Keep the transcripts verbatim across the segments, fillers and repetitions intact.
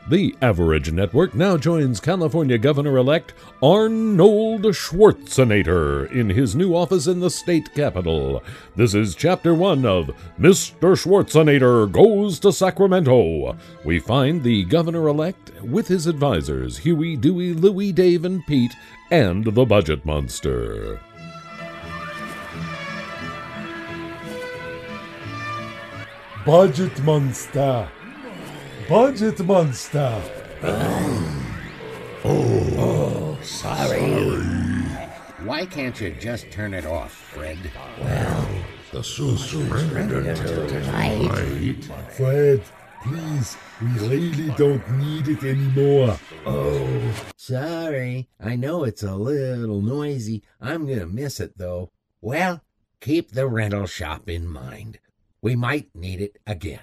The Average Network now joins California Governor-elect Arnold Schwarzenegger in his new office in the state capitol. This is Chapter one of Mister Schwarzenegger Goes to Sacramento. We find the governor-elect with his advisors, Huey, Dewey, Louie, Dave, and Pete, and the Budget Monster. Budget Monster! Budget Monster! Oh, oh sorry. sorry. Why can't you just turn it off, Fred? Well, the suit's rendered until tonight. Fred, please, we really don't need it anymore. Oh, sorry. I know it's a little noisy. I'm gonna miss it, though. Well, keep the rental shop in mind. We might need it again.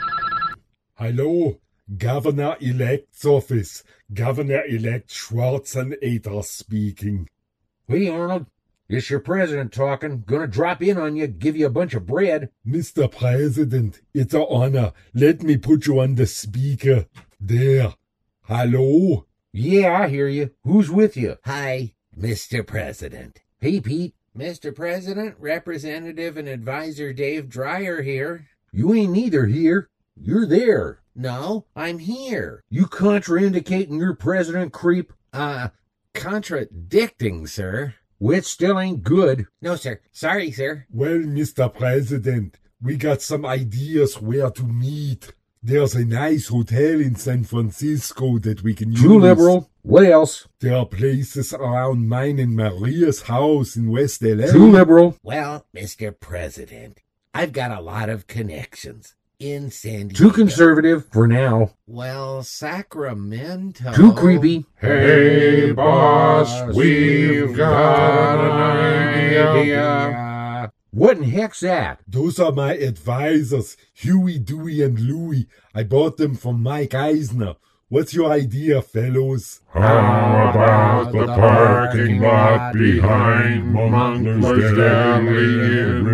Hello, Governor-elect's office. Governor-elect Schwarzenegger speaking. Hey, Arnold. It's your president talking. Gonna drop in on you, give you a bunch of bread. Mister President, it's an honor. Let me put you on the speaker. There. Hello? Yeah, I hear you. Who's with you? Hi, Mister President. Hey, Pete. Mister President, Representative and Advisor Dave Dreyer here. You ain't neither here. You're there. No, I'm here. You contraindicating your president, creep? Uh, contradicting, sir. Which still ain't good. No, sir. Sorry, sir. Well, Mister President, we got some ideas where to meet. There's a nice hotel in San Francisco that we can use. Too liberal. What else? There are places around mine and Maria's house in West L A. Too liberal. Well, Mister President, I've got a lot of connections in San Diego. Too conservative for now. Well, Sacramento. Too creepy. Hey, boss, we've got an idea. What in heck's that? Those are my advisors, Huey, Dewey, and Louie. I bought them from Mike Eisner. What's your idea, fellows? How about the parking lot behind Monkler's Deli in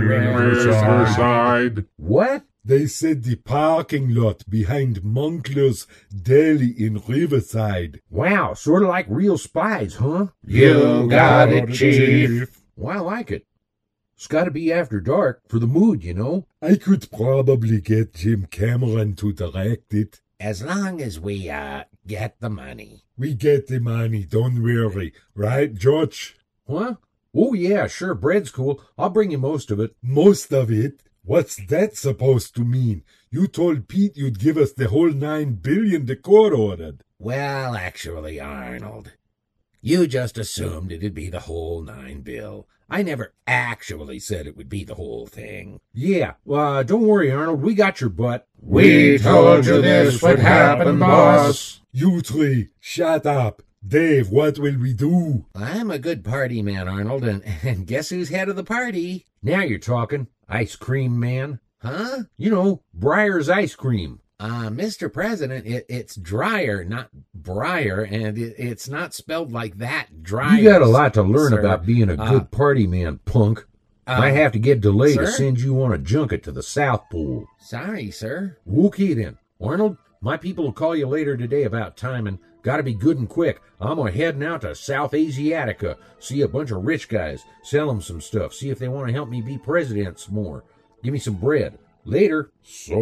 Riverside? What? They said the parking lot behind Monkler's Deli in Riverside. Wow, sort of like real spies, huh? You got it, Chief. Well, I like it. It's got to be after dark for the mood, you know? I could probably get Jim Cameron to direct it. As long as we, uh, get the money. We get the money, don't worry. Right, George? Huh? Oh, yeah, sure, bread's cool. I'll bring you most of it. Most of it? What's that supposed to mean? You told Pete you'd give us the whole nine billion the court ordered. Well, actually, Arnold, you just assumed it'd be the whole nine bill. I never actually said it would be the whole thing. Yeah, uh, don't worry, Arnold. We got your butt. We told you this would happen, boss. You three, shut up. Dave, what will we do? I'm a good party man, Arnold, and, and guess who's head of the party? Now you're talking. Ice cream man. Huh? You know, Breyer's ice cream. Uh, Mister President, it, it's Dreyer, not Breyer, and it, it's not spelled like that, Dreyer. You got a lot to learn sir. about being a good uh, party man, punk. Uh, I have to get delayed sir? to send you on a junket to the South Pole. Sorry, sir. Okay, then. Arnold, my people will call you later today about timing. Gotta be good and quick. I'm a heading out to South Asiatica, see a bunch of rich guys, sell them some stuff, see if they want to help me be president some more. Give me some bread. Later. So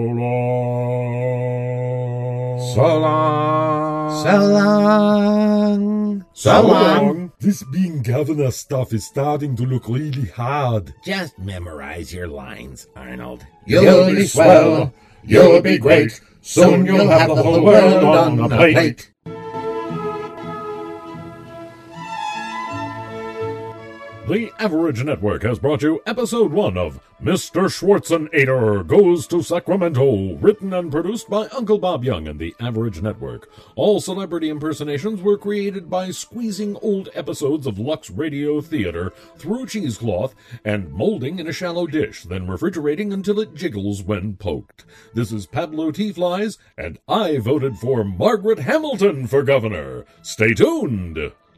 long. So long. So long. So long. This being governor stuff is starting to look really hard. Just memorize your lines, Arnold. You'll, you'll be swell. You'll be great. Soon you'll have the whole world on the plate. The Average Network has brought you Episode one of Mister Schwarzenegger Goes to Sacramento, written and produced by Uncle Bob Young and The Average Network. All celebrity impersonations were created by squeezing old episodes of Lux Radio Theater through cheesecloth and molding in a shallow dish, then refrigerating until it jiggles when poked. This is Pablo T. Flies, and I voted for Margaret Hamilton for governor. Stay tuned!